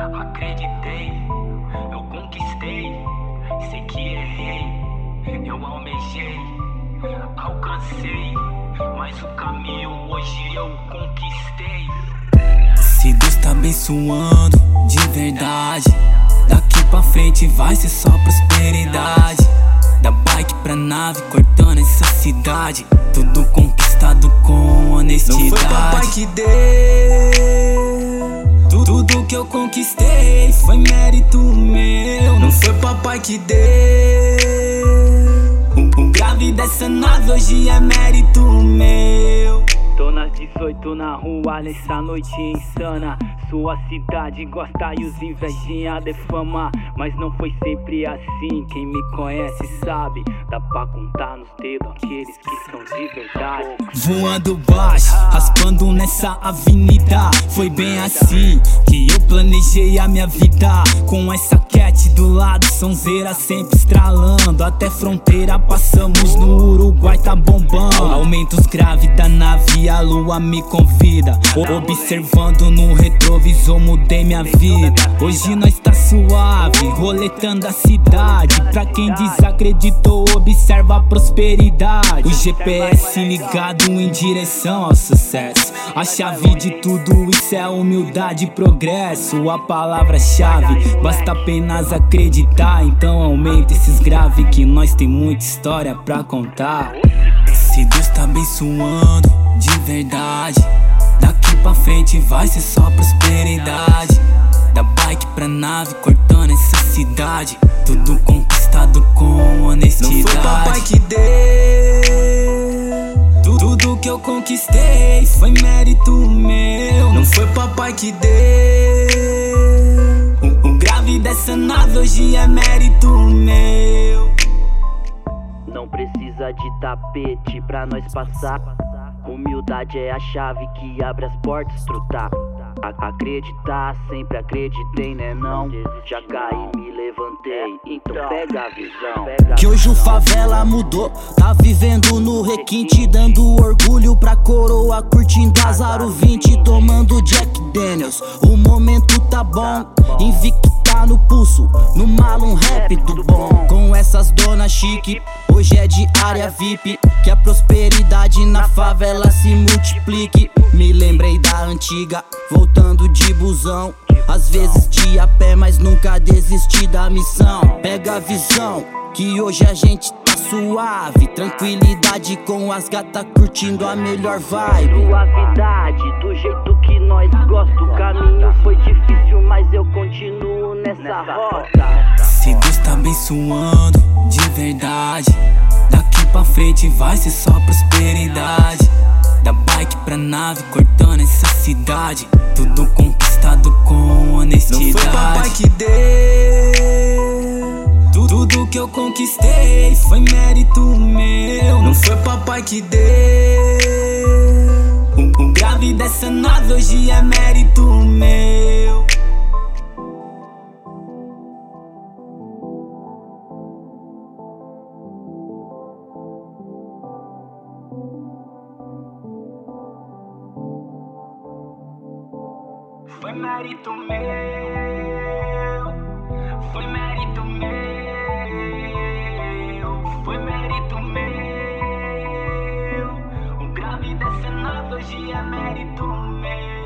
Acreditei, eu conquistei, sei que errei, eu almejei, alcancei, mas o caminho hoje eu conquistei. Se Deus tá abençoando de verdade, daqui pra frente vai ser só prosperidade. Da bike pra nave, cortando essa cidade, tudo conquistado com honestidade. Não foi papai que deu, tudo que eu conquistei foi mérito meu. Não foi papai que deu, o grave dessa nave hoje é mérito meu. Tô nas 18 na rua nessa noite insana. Sua cidade gosta e os invejinha defama, mas não foi sempre assim, quem me conhece sabe. Dá pra contar nos dedos aqueles que são de verdade. Voando baixo, raspando nessa avenida, foi bem assim que eu planejei a minha vida. Com essa cat do lado, sonzeira sempre estralando, até fronteira passamos, no Uruguai tá bombando. Aumenta os graves da nave, a lua me convida, observando no retrovisor mudei minha vida. Hoje nós tá suave, roletando a cidade. Pra quem desacreditou, observa a prosperidade. O GPS ligado em direção ao sucesso. A chave de tudo isso é humildade e progresso. A palavra-chave, basta apenas acreditar. Então aumenta esses graves que nós tem muita história pra contar. Se Deus tá abençoando de verdade, daqui pra frente vai ser só prosperidade. Da bike pra nave, cortando essa cidade, tudo conquistado com honestidade. Não foi papai que deu, tudo que eu conquistei foi mérito meu. Não foi papai que deu, o grave dessa nave hoje é mérito meu. Não precisa de tapete pra nós passar. Humildade é a chave que abre as portas, trutar. Acreditar, sempre acreditei, né não? Já caí, me levantei, então pega a visão. Que hoje o favela mudou, tá vivendo no requinte, dando orgulho pra coroa, curtindo as Aro 20, tomando Jack Daniels. O momento tá bom, invicto tá no pulso, no malo um rap do bom. Com essas donas chique, hoje é de área VIP, que a prosperidade na favela se multiplique. Me lembrei da antiga, voltando de busão, às vezes de a pé, mas nunca desisti da missão. Pega a visão, que hoje a gente tá suave, tranquilidade com as gatas curtindo a melhor vibe. Suavidade, do jeito que nós gosta. O caminho foi difícil, mas eu continuo nessa rota. Se Deus tá abençoando de verdade, daqui pra frente vai ser só prosperidade. Da bike pra nave, cortando essa cidade, tudo conquistado com honestidade. Não foi papai que deu, tudo que eu conquistei foi mérito meu. Não foi papai que deu, o grave dessa nave hoje é mérito meu. Foi mérito meu, foi mérito meu, foi mérito meu. O grave dessa nave hoje é mérito meu.